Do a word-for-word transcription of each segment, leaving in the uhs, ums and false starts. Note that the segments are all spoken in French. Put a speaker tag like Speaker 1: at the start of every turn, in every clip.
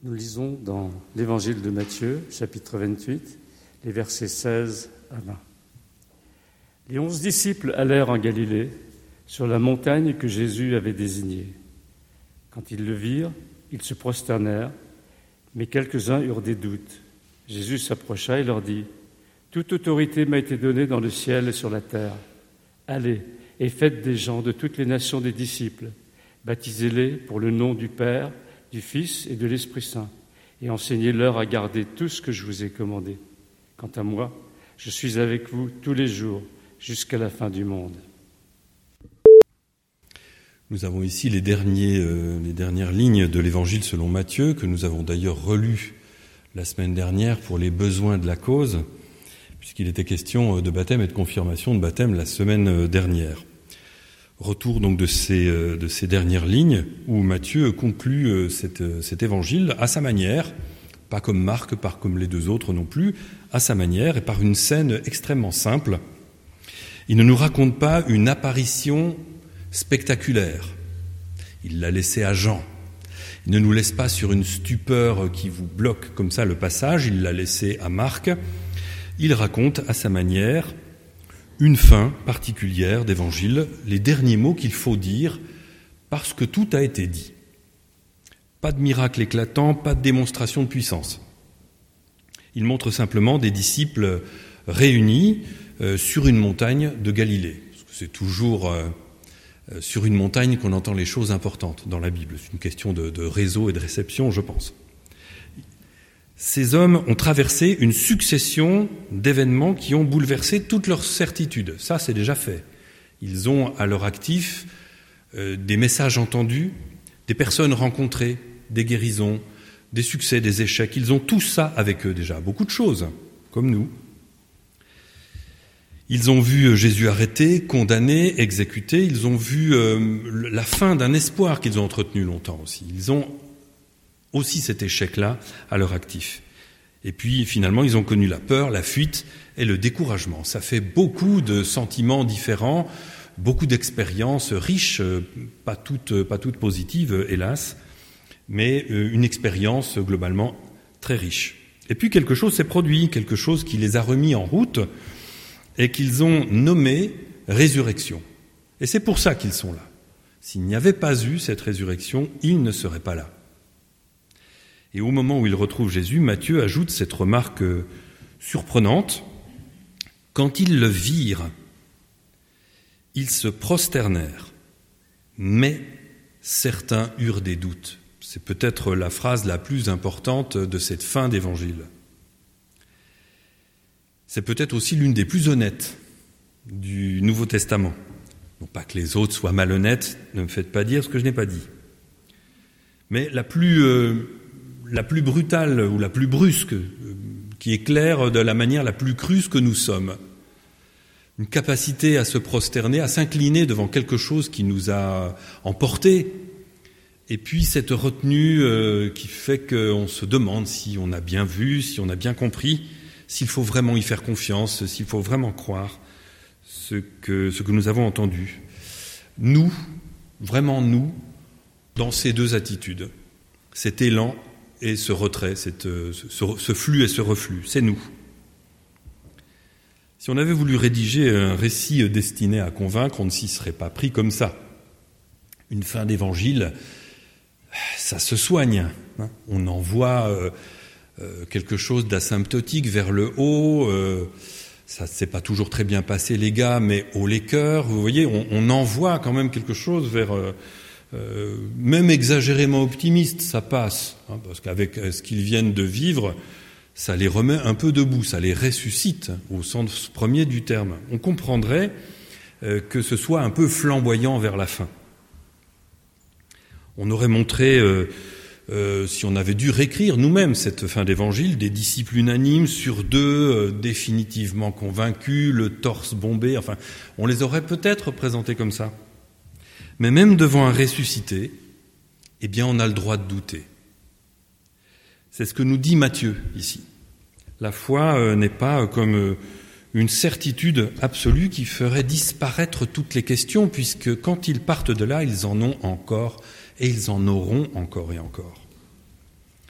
Speaker 1: Nous lisons dans l'Évangile de Matthieu, chapitre vingt-huit, les versets seize à vingt. Les onze disciples allèrent en Galilée, sur la montagne que Jésus avait désignée. Quand ils le virent, ils se prosternèrent, mais quelques-uns eurent des doutes. Jésus s'approcha et leur dit : « Toute autorité m'a été donnée dans le ciel et sur la terre. Allez et faites des gens de toutes les nations des disciples. Baptisez-les pour le nom du Père, du Fils et de l'Esprit Saint, et enseignez-leur à garder tout ce que je vous ai commandé. Quant à moi, je suis avec vous tous les jours, jusqu'à la fin du monde. »
Speaker 2: Nous avons ici les, derniers, euh, les dernières lignes de l'Évangile selon Matthieu, que nous avons d'ailleurs relu la semaine dernière pour les besoins de la cause, puisqu'il était question de baptême et de confirmation de baptême la semaine dernière. Retour donc de ces, de ces dernières lignes où Matthieu conclut cette, cet évangile à sa manière, pas comme Marc, pas comme les deux autres non plus, à sa manière et par une scène extrêmement simple. Il ne nous raconte pas une apparition spectaculaire. Il l'a laissé à Jean. Il ne nous laisse pas sur une stupeur qui vous bloque comme ça le passage, il l'a laissé à Marc. Il raconte à sa manière une fin particulière d'évangile, les derniers mots qu'il faut dire parce que tout a été dit. Pas de miracle éclatant, pas de démonstration de puissance. Il montre simplement des disciples réunis euh, sur une montagne de Galilée. Parce que c'est toujours euh, sur une montagne qu'on entend les choses importantes dans la Bible. C'est une question de, de réseau et de réception, je pense. Ces hommes ont traversé une succession d'événements qui ont bouleversé toutes leurs certitudes. Ça, c'est déjà fait. Ils ont à leur actif euh, des messages entendus, des personnes rencontrées, des guérisons, des succès, des échecs. Ils ont tout ça avec eux déjà, beaucoup de choses, comme nous. Ils ont vu Jésus arrêté, condamné, exécuté. Ils ont vu euh, la fin d'un espoir qu'ils ont entretenu longtemps aussi. Ils ont aussi cet échec-là à leur actif. Et puis, finalement, ils ont connu la peur, la fuite et le découragement. Ça fait beaucoup de sentiments différents, beaucoup d'expériences riches, pas toutes, pas toutes positives, hélas, mais une expérience globalement très riche. Et puis, quelque chose s'est produit, quelque chose qui les a remis en route et qu'ils ont nommé résurrection. Et c'est pour ça qu'ils sont là. S'il n'y avait pas eu cette résurrection, ils ne seraient pas là. Et au moment où il retrouve Jésus, Matthieu ajoute cette remarque surprenante. Quand ils le virent, ils se prosternèrent, mais certains eurent des doutes. C'est peut-être la phrase la plus importante de cette fin d'évangile. C'est peut-être aussi l'une des plus honnêtes du Nouveau Testament. Non pas que les autres soient malhonnêtes, ne me faites pas dire ce que je n'ai pas dit. Mais la plus... Euh, la plus brutale ou la plus brusque, qui éclaire de la manière la plus crue ce que nous sommes. Une capacité à se prosterner, à s'incliner devant quelque chose qui nous a emportés, et puis cette retenue euh, qui fait qu'on se demande si on a bien vu, si on a bien compris, s'il faut vraiment y faire confiance, s'il faut vraiment croire ce que, ce que nous avons entendu. Nous, vraiment nous, dans ces deux attitudes, cet élan et ce retrait, cette, ce, ce flux et ce reflux, c'est nous. Si on avait voulu rédiger un récit destiné à convaincre, on ne s'y serait pas pris comme ça. Une fin d'évangile, ça se soigne. Hein. On envoie euh, euh, quelque chose d'asymptotique vers le haut. Euh, ça ne s'est pas toujours très bien passé, les gars, mais haut les cœurs. Vous voyez, on, on envoie quand même quelque chose vers... Euh, Euh, même exagérément optimiste, ça passe, hein, parce qu'avec ce qu'ils viennent de vivre, ça les remet un peu debout, ça les ressuscite, au sens premier du terme. On comprendrait euh, que ce soit un peu flamboyant vers la fin. On aurait montré, euh, euh, si on avait dû réécrire nous-mêmes cette fin d'évangile, des disciples unanimes sur deux, euh, définitivement convaincus, le torse bombé, enfin, on les aurait peut-être présentés comme ça. Mais même devant un ressuscité, eh bien, on a le droit de douter. C'est ce que nous dit Matthieu ici. La foi euh, n'est pas comme euh, une certitude absolue qui ferait disparaître toutes les questions, puisque quand ils partent de là, ils en ont encore et ils en auront encore et encore.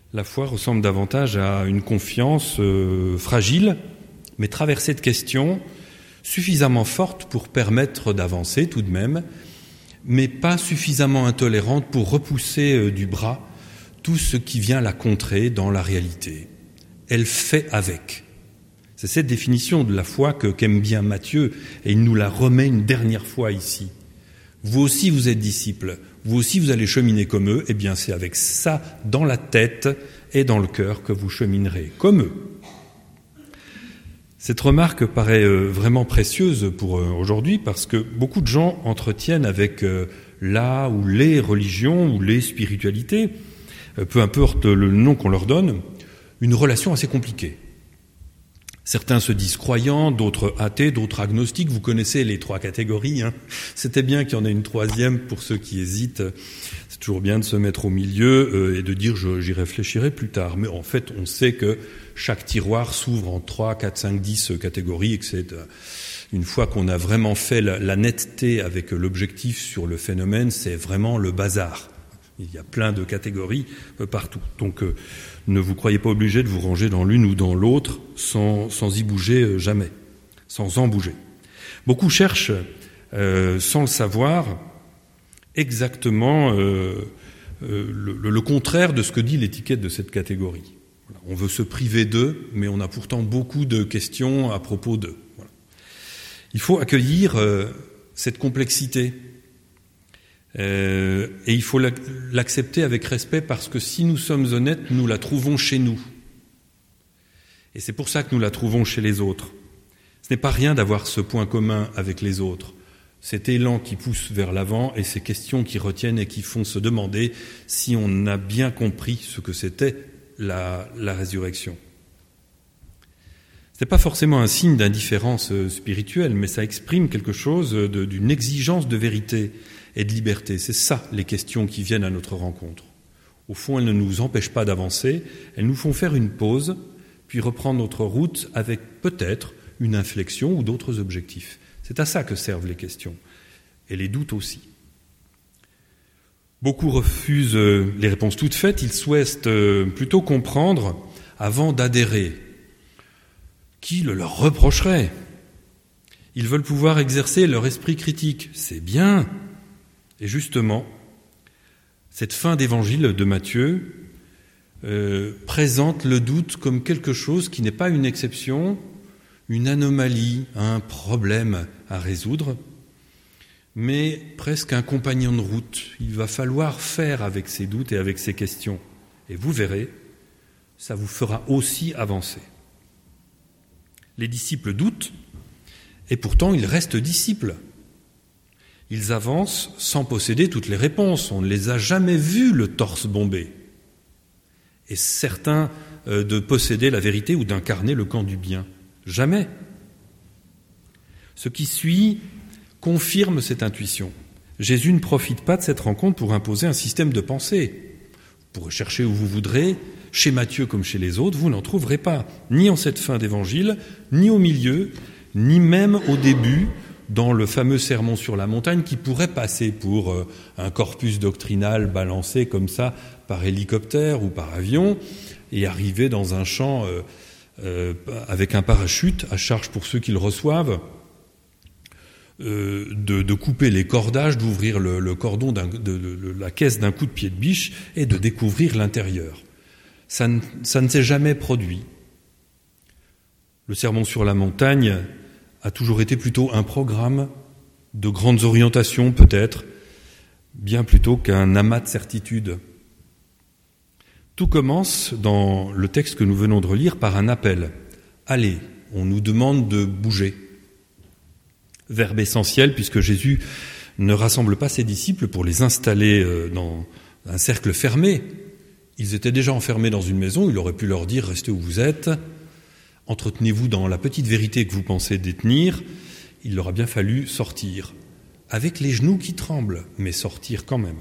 Speaker 2: La foi ressemble davantage à une confiance euh, fragile, mais traversée de questions suffisamment fortes pour permettre d'avancer tout de même, mais pas suffisamment intolérante pour repousser euh, du bras tout ce qui vient la contrer dans la réalité. Elle fait avec. C'est cette définition de la foi que qu'aime bien Matthieu, et il nous la remet une dernière fois ici. Vous aussi vous êtes disciples, vous aussi vous allez cheminer comme eux, eh bien c'est avec ça dans la tête et dans le cœur que vous cheminerez comme eux. Cette remarque paraît vraiment précieuse pour aujourd'hui parce que beaucoup de gens entretiennent avec la ou les religions ou les spiritualités, peu importe le nom qu'on leur donne, une relation assez compliquée. Certains se disent croyants, d'autres athées, d'autres agnostiques. Vous connaissez les trois catégories. Hein. C'était bien qu'il y en ait une troisième pour ceux qui hésitent. C'est toujours bien de se mettre au milieu euh, et de dire je, j'y réfléchirai plus tard. Mais en fait, on sait que chaque tiroir s'ouvre en trois, quatre, cinq, dix catégories et que c'est euh, une fois qu'on a vraiment fait la, la netteté avec l'objectif sur le phénomène, c'est vraiment le bazar. Il y a plein de catégories euh, partout. Donc, euh, ne vous croyez pas obligé de vous ranger dans l'une ou dans l'autre sans, sans y bouger euh, jamais, sans en bouger. Beaucoup cherchent, euh, sans le savoir, exactement euh, euh, le, le contraire de ce que dit l'étiquette de cette catégorie. Voilà. On veut se priver d'eux, mais on a pourtant beaucoup de questions à propos d'eux. Voilà. Il faut accueillir euh, cette complexité. Euh, et il faut l'accepter avec respect parce que si nous sommes honnêtes, nous la trouvons chez nous. Et c'est pour ça que nous la trouvons chez les autres. Ce n'est pas rien d'avoir ce point commun avec les autres, cet élan qui pousse vers l'avant et ces questions qui retiennent et qui font se demander si on a bien compris ce que c'était la, la résurrection. Ce n'est pas forcément un signe d'indifférence spirituelle, mais ça exprime quelque chose de, d'une exigence de vérité et de liberté. C'est ça, les questions qui viennent à notre rencontre. Au fond, elles ne nous empêchent pas d'avancer, elles nous font faire une pause, puis reprendre notre route avec peut-être une inflexion ou d'autres objectifs. C'est à ça que servent les questions, et les doutes aussi. Beaucoup refusent les réponses toutes faites, ils souhaitent plutôt comprendre avant d'adhérer. Qui le leur reprocherait ? Ils veulent pouvoir exercer leur esprit critique. C'est bien. Et justement, cette fin d'évangile de Matthieu euh, présente le doute comme quelque chose qui n'est pas une exception, une anomalie, un problème à résoudre, mais presque un compagnon de route. Il va falloir faire avec ces doutes et avec ces questions. Et vous verrez, ça vous fera aussi avancer. Les disciples doutent, et pourtant ils restent disciples. Ils avancent sans posséder toutes les réponses. On ne les a jamais vus le torse bombé. Et certains euh, de posséder la vérité ou d'incarner le camp du bien. Jamais. Ce qui suit confirme cette intuition. Jésus ne profite pas de cette rencontre pour imposer un système de pensée. Vous pourrez chercher où vous voudrez, chez Matthieu comme chez les autres, vous n'en trouverez pas. Ni en cette fin d'évangile, ni au milieu, ni même au début, dans le fameux sermon sur la montagne qui pourrait passer pour euh, un corpus doctrinal balancé comme ça par hélicoptère ou par avion et arriver dans un champ euh, euh, avec un parachute à charge pour ceux qui le reçoivent, euh, de, de couper les cordages, d'ouvrir le, le cordon d'un, de, de, de la caisse d'un coup de pied de biche et de découvrir l'intérieur. Ça ne, ça ne s'est jamais produit. Le sermon sur la montagne a toujours été plutôt un programme de grandes orientations, peut-être, bien plutôt qu'un amas de certitudes. Tout commence dans le texte que nous venons de relire par un appel. Allez, on nous demande de bouger. Verbe essentiel, puisque Jésus ne rassemble pas ses disciples pour les installer dans un cercle fermé. Ils étaient déjà enfermés dans une maison, il aurait pu leur dire « restez où vous êtes ». Entretenez-vous dans la petite vérité que vous pensez détenir, il leur a bien fallu sortir, avec les genoux qui tremblent, mais sortir quand même.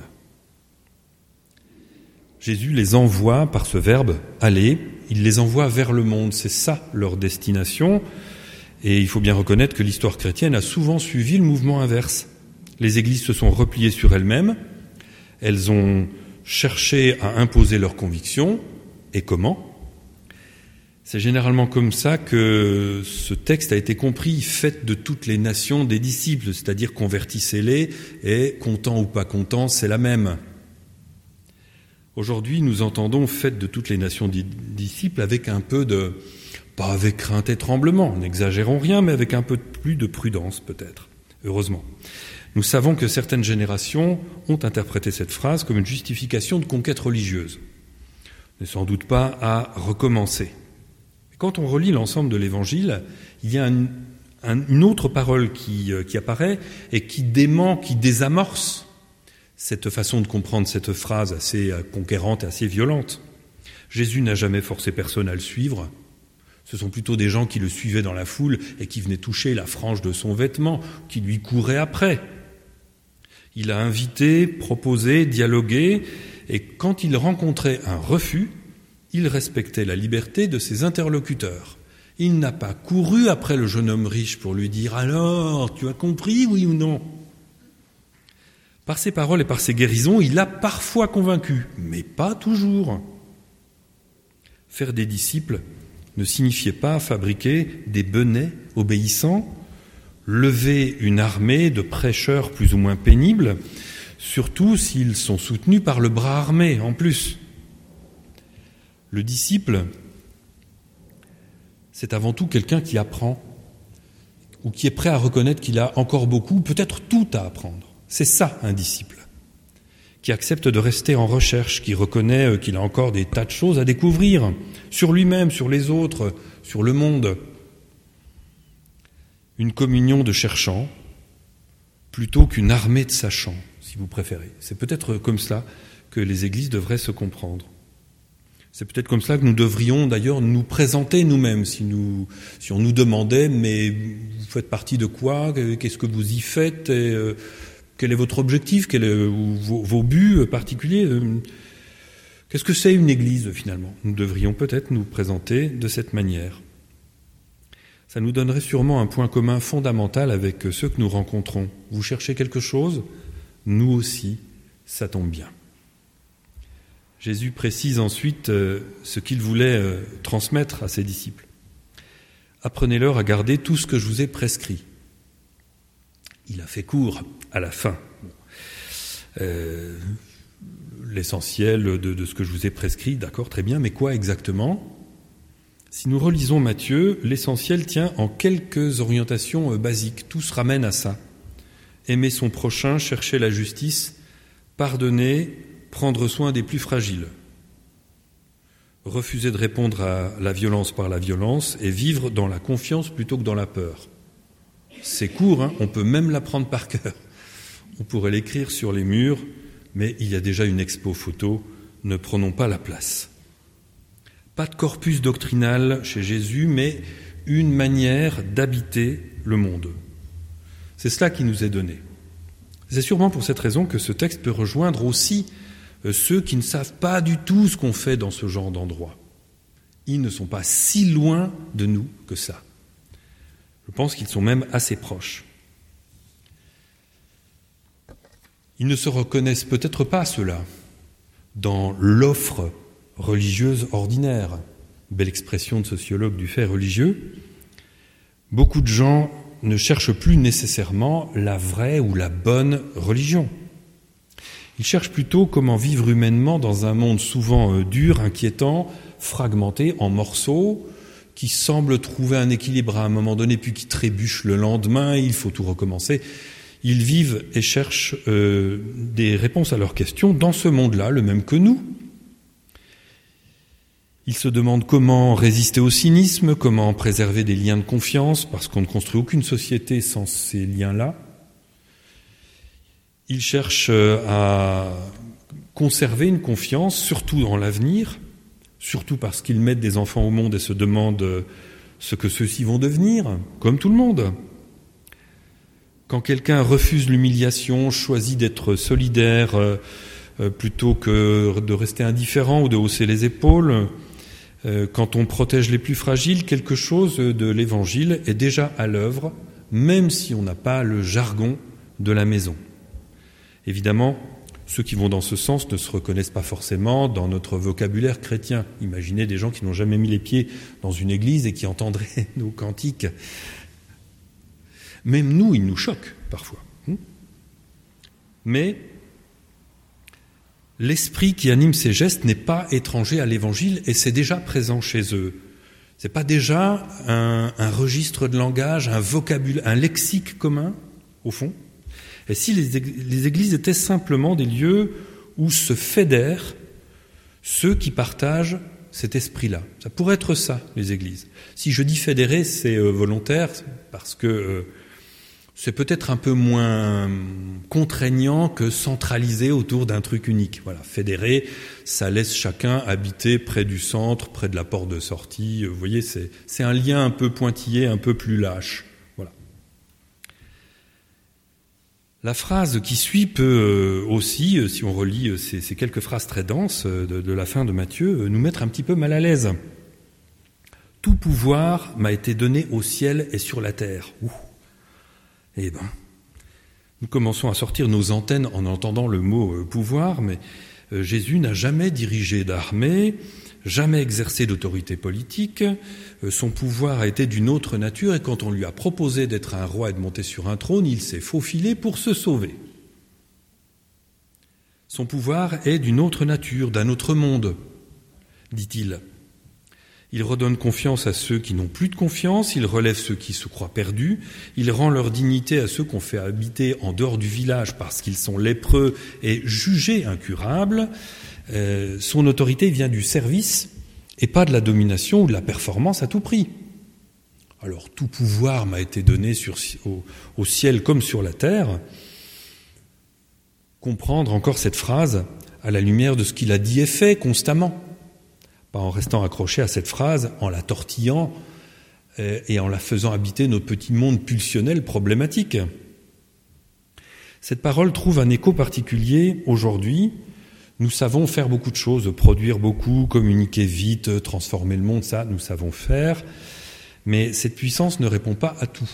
Speaker 2: Jésus les envoie par ce verbe « aller », il les envoie vers le monde, c'est ça leur destination, et il faut bien reconnaître que l'histoire chrétienne a souvent suivi le mouvement inverse. Les églises se sont repliées sur elles-mêmes, elles ont cherché à imposer leurs convictions, et comment. C'est généralement comme ça que ce texte a été compris, faites de toutes les nations des disciples, c'est-à-dire convertissez-les, et content ou pas content, c'est la même. Aujourd'hui, nous entendons faites de toutes les nations des disciples avec un peu de, pas avec crainte et tremblement, n'exagérons rien, mais avec un peu plus de prudence peut-être, heureusement. Nous savons que certaines générations ont interprété cette phrase comme une justification de conquête religieuse. Ce n'est sans doute pas à recommencer. Quand on relit l'ensemble de l'Évangile, il y a un, un, une autre parole qui, euh, qui apparaît et qui dément, qui désamorce cette façon de comprendre cette phrase assez euh, conquérante et assez violente. Jésus n'a jamais forcé personne à le suivre. Ce sont plutôt des gens qui le suivaient dans la foule et qui venaient toucher la frange de son vêtement, qui lui couraient après. Il a invité, proposé, dialogué, et quand il rencontrait un refus, il respectait la liberté de ses interlocuteurs. Il n'a pas couru après le jeune homme riche pour lui dire « Alors, tu as compris, oui ou non ?» Par ses paroles et par ses guérisons, il a parfois convaincu, mais pas toujours. Faire des disciples ne signifiait pas fabriquer des benets obéissants, lever une armée de prêcheurs plus ou moins pénibles, surtout s'ils sont soutenus par le bras armé en plus. Le disciple, c'est avant tout quelqu'un qui apprend ou qui est prêt à reconnaître qu'il a encore beaucoup, peut-être tout à apprendre. C'est ça, un disciple, qui accepte de rester en recherche, qui reconnaît qu'il a encore des tas de choses à découvrir sur lui-même, sur les autres, sur le monde. Une communion de cherchants plutôt qu'une armée de sachants, si vous préférez. C'est peut-être comme ça que les églises devraient se comprendre. C'est peut-être comme cela que nous devrions d'ailleurs nous présenter nous-mêmes, si, nous, si on nous demandait « mais vous faites partie de quoi ? Qu'est-ce que vous y faites ? Et, euh, quel est votre objectif ? Quels sont vos, vos buts particuliers ? Qu'est-ce que c'est une église finalement ?» Nous devrions peut-être nous présenter de cette manière. Ça nous donnerait sûrement un point commun fondamental avec ceux que nous rencontrons. Vous cherchez quelque chose ? Nous aussi, ça tombe bien. Jésus précise ensuite euh, ce qu'il voulait euh, transmettre à ses disciples. « Apprenez-leur à garder tout ce que je vous ai prescrit. » Il a fait court à la fin. Euh, l'essentiel de, de ce que je vous ai prescrit, d'accord, très bien, mais quoi exactement ? Si nous relisons Matthieu, l'essentiel tient en quelques orientations euh, basiques. Tout se ramène à ça. Aimer son prochain, chercher la justice, pardonner, prendre soin des plus fragiles, refuser de répondre à la violence par la violence et vivre dans la confiance plutôt que dans la peur. C'est court, hein, on peut même l'apprendre par cœur. On pourrait l'écrire sur les murs, mais il y a déjà une expo photo, ne prenons pas la place. Pas de corpus doctrinal chez Jésus, mais une manière d'habiter le monde. C'est cela qui nous est donné. C'est sûrement pour cette raison que ce texte peut rejoindre aussi ceux qui ne savent pas du tout ce qu'on fait dans ce genre d'endroit. Ils ne sont pas si loin de nous que ça. Je pense qu'ils sont même assez proches. Ils ne se reconnaissent peut-être pas, ceux-là, dans l'offre religieuse ordinaire. Belle expression de sociologue du fait religieux. Beaucoup de gens ne cherchent plus nécessairement la vraie ou la bonne religion. Ils cherchent plutôt comment vivre humainement dans un monde souvent dur, inquiétant, fragmenté, en morceaux, qui semble trouver un équilibre à un moment donné, puis qui trébuche le lendemain, il faut tout recommencer. Ils vivent et cherchent euh, des réponses à leurs questions dans ce monde-là, le même que nous. Ils se demandent comment résister au cynisme, comment préserver des liens de confiance, parce qu'on ne construit aucune société sans ces liens-là. Ils cherchent à conserver une confiance, surtout dans l'avenir, surtout parce qu'ils mettent des enfants au monde et se demandent ce que ceux-ci vont devenir, comme tout le monde. Quand quelqu'un refuse l'humiliation, choisit d'être solidaire euh, euh, plutôt que de rester indifférent ou de hausser les épaules, euh, quand on protège les plus fragiles, quelque chose de l'Évangile est déjà à l'œuvre, même si on n'a pas le jargon de la maison. Évidemment, ceux qui vont dans ce sens ne se reconnaissent pas forcément dans notre vocabulaire chrétien. Imaginez des gens qui n'ont jamais mis les pieds dans une église et qui entendraient nos cantiques. Même nous, ils nous choquent parfois. Mais l'esprit qui anime ces gestes n'est pas étranger à l'Évangile et c'est déjà présent chez eux. C'est pas déjà un, un registre de langage, un vocabulaire, un lexique commun, au fond. Et si les, les églises étaient simplement des lieux où se fédèrent ceux qui partagent cet esprit-là. Ça pourrait être ça, les églises. Si je dis fédérer, c'est euh, volontaire, parce que euh, c'est peut-être un peu moins contraignant que centraliser autour d'un truc unique. Voilà, fédérer, ça laisse chacun habiter près du centre, près de la porte de sortie. Vous voyez, c'est, c'est un lien un peu pointillé, un peu plus lâche. Voilà. La phrase qui suit peut aussi, si on relit ces, ces quelques phrases très denses de, de la fin de Matthieu, nous mettre un petit peu mal à l'aise. « Tout pouvoir m'a été donné au ciel et sur la terre. » Ouh. Eh bien, nous commençons à sortir nos antennes en entendant le mot euh, pouvoir, mais euh, Jésus n'a jamais dirigé d'armée, jamais exercé d'autorité politique. Euh, son pouvoir a été d'une autre nature et quand on lui a proposé d'être un roi et de monter sur un trône, il s'est faufilé pour se sauver. Son pouvoir est d'une autre nature, d'un autre monde, dit-il. Il redonne confiance à ceux qui n'ont plus de confiance, il relève ceux qui se croient perdus, il rend leur dignité à ceux qu'on fait habiter en dehors du village parce qu'ils sont lépreux et jugés incurables. Euh, son autorité vient du service et pas de la domination ou de la performance à tout prix. Alors tout pouvoir m'a été donné sur, au, au ciel comme sur la terre. Comprendre encore cette phrase à la lumière de ce qu'il a dit et fait constamment. Pas en restant accroché à cette phrase, en la tortillant et en la faisant habiter notre petit monde pulsionnel problématique. Cette parole trouve un écho particulier aujourd'hui. Nous savons faire beaucoup de choses, produire beaucoup, communiquer vite, transformer le monde, ça nous savons faire, mais cette puissance ne répond pas à tout.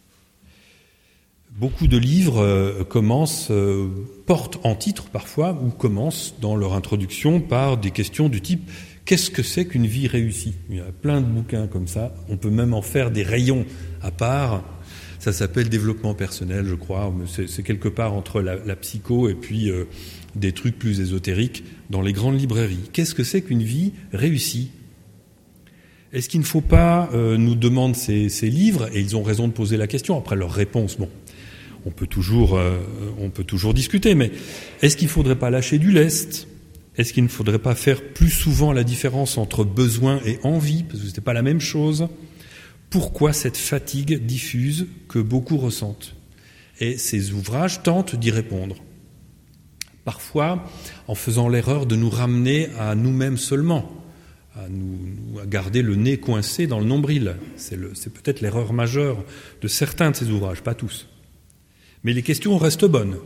Speaker 2: Beaucoup de livres euh, commencent, euh, portent en titre parfois, ou commencent dans leur introduction par des questions du type « Qu'est-ce que c'est qu'une vie réussie ?» Il y a plein de bouquins comme ça, on peut même en faire des rayons à part. Ça s'appelle développement personnel, je crois, c'est, c'est quelque part entre la, la psycho et puis euh, des trucs plus ésotériques dans les grandes librairies. Qu'est-ce que c'est qu'une vie réussie ? Est-ce qu'il ne faut pas, euh, nous demandent ces, ces livres, et ils ont raison de poser la question, après leur réponse, bon, on peut toujours, euh, on peut toujours discuter, mais est-ce qu'il ne faudrait pas lâcher du lest ? Est-ce qu'il ne faudrait pas faire plus souvent la différence entre besoin et envie, parce que ce n'est pas la même chose ? Pourquoi cette fatigue diffuse que beaucoup ressentent ? Et ces ouvrages tentent d'y répondre. Parfois, en faisant l'erreur de nous ramener à nous-mêmes seulement, à, nous, à garder le nez coincé dans le nombril. C'est, le, c'est peut-être l'erreur majeure de certains de ces ouvrages, pas tous. Mais les questions restent bonnes.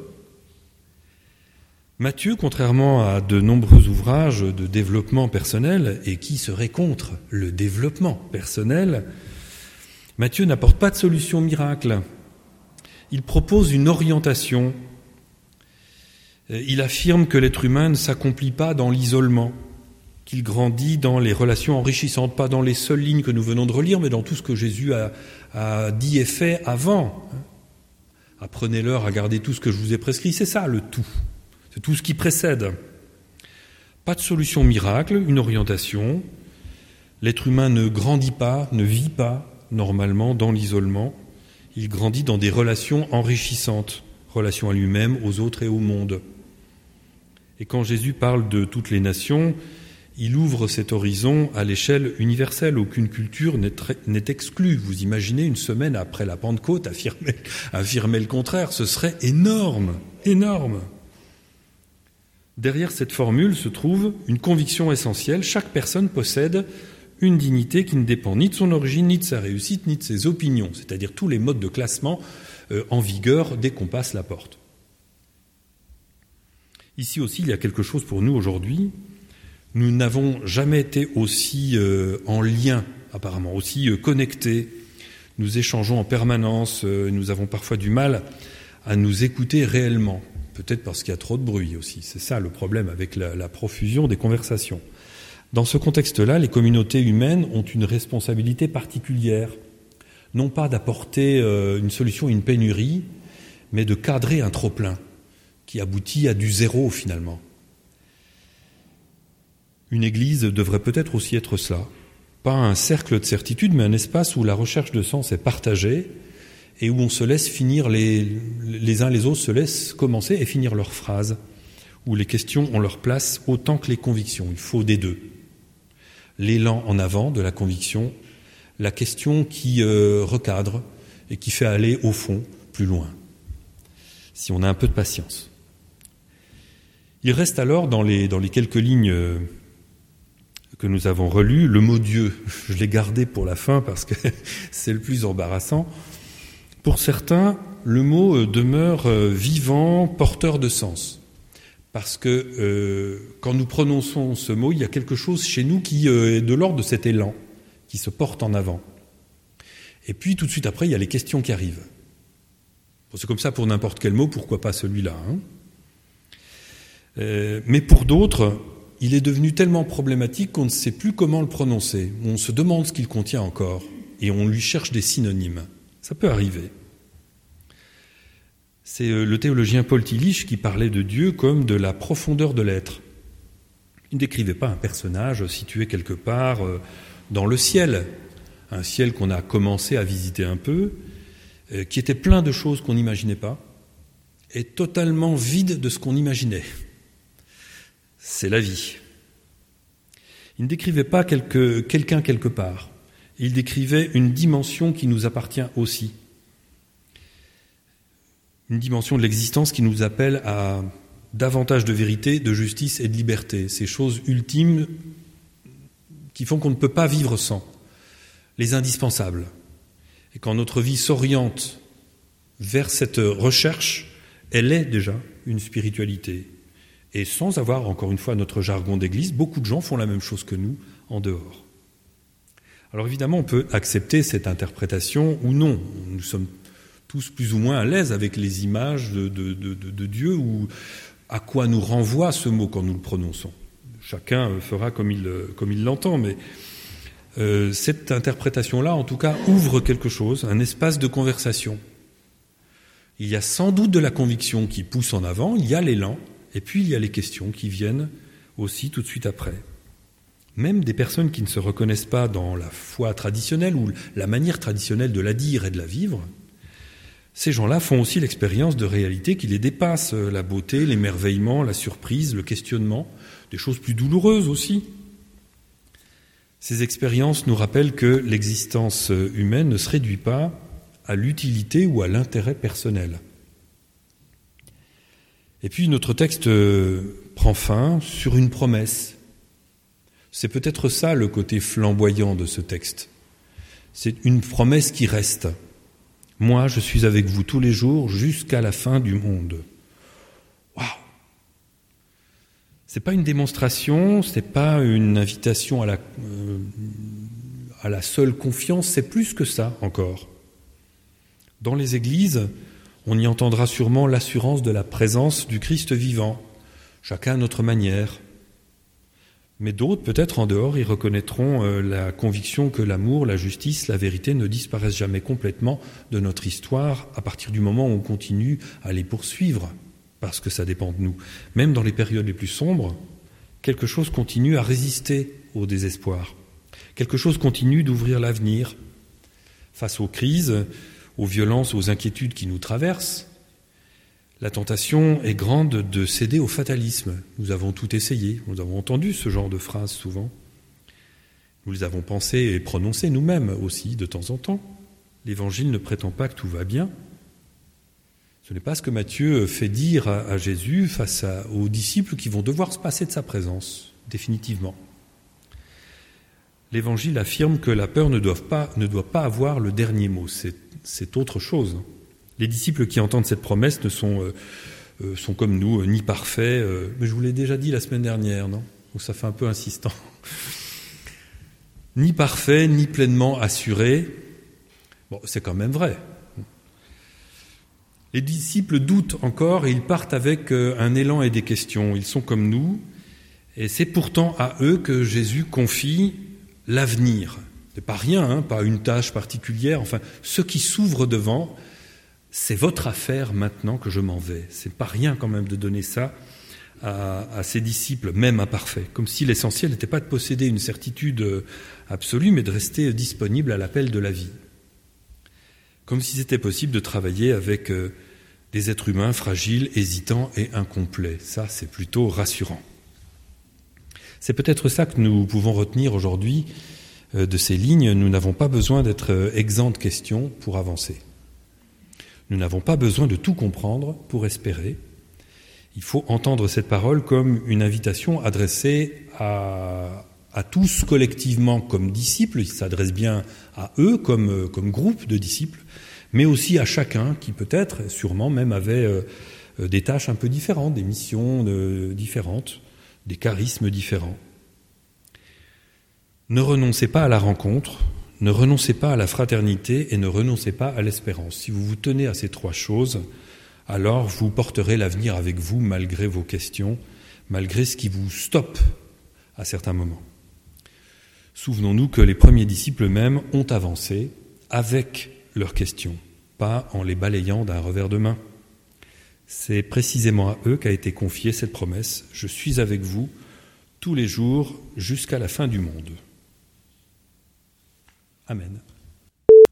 Speaker 2: Matthieu, contrairement à de nombreux ouvrages de développement personnel, et qui seraient contre le développement personnel, Matthieu n'apporte pas de solution miracle. Il propose une orientation. Il affirme que l'être humain ne s'accomplit pas dans l'isolement, qu'il grandit dans les relations enrichissantes, pas dans les seules lignes que nous venons de relire, mais dans tout ce que Jésus a, a dit et fait avant. Apprenez-leur à garder tout ce que je vous ai prescrit, c'est ça le tout. C'est tout ce qui précède. Pas de solution miracle, une orientation. L'être humain ne grandit pas, ne vit pas normalement dans l'isolement. Il grandit dans des relations enrichissantes, relations à lui-même, aux autres et au monde. Et quand Jésus parle de toutes les nations, il ouvre cet horizon à l'échelle universelle. Aucune culture n'est, très, n'est exclue. Vous imaginez une semaine après la Pentecôte affirmer, affirmer le contraire, ce serait énorme, énorme. Derrière cette formule se trouve une conviction essentielle. Chaque personne possède une dignité qui ne dépend ni de son origine, ni de sa réussite, ni de ses opinions, c'est-à-dire tous les modes de classement euh, en vigueur dès qu'on passe la porte. Ici aussi, il y a quelque chose pour nous aujourd'hui. Nous n'avons jamais été aussi euh, en lien, apparemment, aussi euh, connectés. Nous échangeons en permanence, euh, nous avons parfois du mal à nous écouter réellement. peut-être parce qu'il y a trop de bruit aussi. C'est ça le problème avec la, la profusion des conversations. Dans ce contexte-là, les communautés humaines ont une responsabilité particulière, non pas d'apporter euh, une solution à une pénurie, mais de cadrer un trop-plein qui aboutit à du zéro finalement. Une église devrait peut-être aussi être cela. Pas un cercle de certitude, mais un espace où la recherche de sens est partagée et où on se laisse finir, les, les uns les autres se laissent commencer et finir leurs phrases, où les questions ont leur place autant que les convictions. Il faut des deux. L'élan en avant de la conviction, la question qui euh, recadre et qui fait aller au fond, plus loin, si on a un peu de patience. Il reste alors dans les, dans les quelques lignes euh, que nous avons relues, le mot Dieu. Je l'ai gardé pour la fin parce que c'est le plus embarrassant. Pour certains, le mot demeure vivant, porteur de sens. Parce que euh, quand nous prononçons ce mot, il y a quelque chose chez nous qui euh, est de l'ordre de cet élan, qui se porte en avant. Et puis tout de suite après, il y a les questions qui arrivent. Bon, c'est comme ça pour n'importe quel mot, pourquoi pas celui-là, hein. euh, Mais pour d'autres, il est devenu tellement problématique qu'on ne sait plus comment le prononcer. On se demande ce qu'il contient encore, et on lui cherche des synonymes. Ça peut arriver. C'est le théologien Paul Tillich qui parlait de Dieu comme de la profondeur de l'être. Il ne décrivait pas un personnage situé quelque part dans le ciel, un ciel qu'on a commencé à visiter un peu, qui était plein de choses qu'on n'imaginait pas, et totalement vide de ce qu'on imaginait. C'est la vie. Il ne décrivait pas quelque, quelqu'un quelque part. Il décrivait une dimension qui nous appartient aussi. Une dimension de l'existence qui nous appelle à davantage de vérité, de justice et de liberté. Ces choses ultimes qui font qu'on ne peut pas vivre sans. Les indispensables. Et quand notre vie s'oriente vers cette recherche, elle est déjà une spiritualité. Et sans avoir, encore une fois, notre jargon d'église, beaucoup de gens font la même chose que nous en dehors. Alors évidemment, on peut accepter cette interprétation ou non. Nous sommes tous plus ou moins à l'aise avec les images de, de, de, de Dieu ou à quoi nous renvoie ce mot quand nous le prononçons. Chacun fera comme il, comme il l'entend, mais euh, cette interprétation-là, en tout cas, ouvre quelque chose, un espace de conversation. Il y a sans doute de la conviction qui pousse en avant, il y a l'élan, et puis il y a les questions qui viennent aussi tout de suite après. Même des personnes qui ne se reconnaissent pas dans la foi traditionnelle ou la manière traditionnelle de la dire et de la vivre, ces gens-là font aussi l'expérience de réalités qui les dépassent, la beauté, l'émerveillement, la surprise, le questionnement, des choses plus douloureuses aussi. Ces expériences nous rappellent que l'existence humaine ne se réduit pas à l'utilité ou à l'intérêt personnel. Et puis notre texte prend fin sur une promesse. C'est peut-être ça le côté flamboyant de ce texte. C'est une promesse qui reste. Moi, je suis avec vous tous les jours jusqu'à la fin du monde. Waouh! C'est pas une démonstration, c'est pas une invitation à la, euh, à la seule confiance, c'est plus que ça encore. Dans les églises, on y entendra sûrement l'assurance de la présence du Christ vivant, chacun à notre manière. Mais d'autres, peut-être en dehors, y reconnaîtront euh, la conviction que l'amour, la justice, la vérité ne disparaissent jamais complètement de notre histoire à partir du moment où on continue à les poursuivre, parce que ça dépend de nous. Même dans les périodes les plus sombres, quelque chose continue à résister au désespoir. Quelque chose continue d'ouvrir l'avenir face aux crises, aux violences, aux inquiétudes qui nous traversent. La tentation est grande de céder au fatalisme. Nous avons tout essayé, nous avons entendu ce genre de phrases souvent. Nous les avons pensées et prononcées nous-mêmes aussi de temps en temps. L'Évangile ne prétend pas que tout va bien. Ce n'est pas ce que Matthieu fait dire à, à Jésus face à, aux disciples qui vont devoir se passer de sa présence, définitivement. L'Évangile affirme que la peur ne doit pas, ne doit pas avoir le dernier mot. C'est, c'est autre chose. Les disciples qui entendent cette promesse ne sont, euh, euh, sont comme nous, euh, ni parfaits. Euh, mais je vous l'ai déjà dit la semaine dernière, non ? Donc ça fait un peu insistant. Ni parfaits, ni pleinement assurés. Bon, c'est quand même vrai. Les disciples doutent encore et ils partent avec un élan et des questions. Ils sont comme nous, et c'est pourtant à eux que Jésus confie l'avenir. C'est pas rien, hein, pas une tâche particulière. Enfin, ce qui s'ouvre devant, c'est votre affaire maintenant que je m'en vais. C'est pas rien quand même de donner ça à, à ses disciples, même imparfaits. Comme si l'essentiel n'était pas de posséder une certitude absolue, mais de rester disponible à l'appel de la vie. Comme si c'était possible de travailler avec euh, des êtres humains fragiles, hésitants et incomplets. Ça, c'est plutôt rassurant. C'est peut-être ça que nous pouvons retenir aujourd'hui euh, de ces lignes. Nous n'avons pas besoin d'être euh, exempts de questions pour avancer. Nous n'avons pas besoin de tout comprendre pour espérer. Il faut entendre cette parole comme une invitation adressée à, à tous collectivement comme disciples. Il s'adresse bien à eux comme, comme groupe de disciples, mais aussi à chacun qui peut-être, sûrement même, avait euh, des tâches un peu différentes, des missions euh, différentes, des charismes différents. Ne renoncez pas à la rencontre, ne renoncez pas à la fraternité et ne renoncez pas à l'espérance. Si vous vous tenez à ces trois choses, alors vous porterez l'avenir avec vous malgré vos questions, malgré ce qui vous stoppe à certains moments. Souvenons-nous que les premiers disciples eux-mêmes ont avancé avec leurs questions, pas en les balayant d'un revers de main. C'est précisément à eux qu'a été confiée cette promesse « Je suis avec vous tous les jours jusqu'à la fin du monde ». Amen.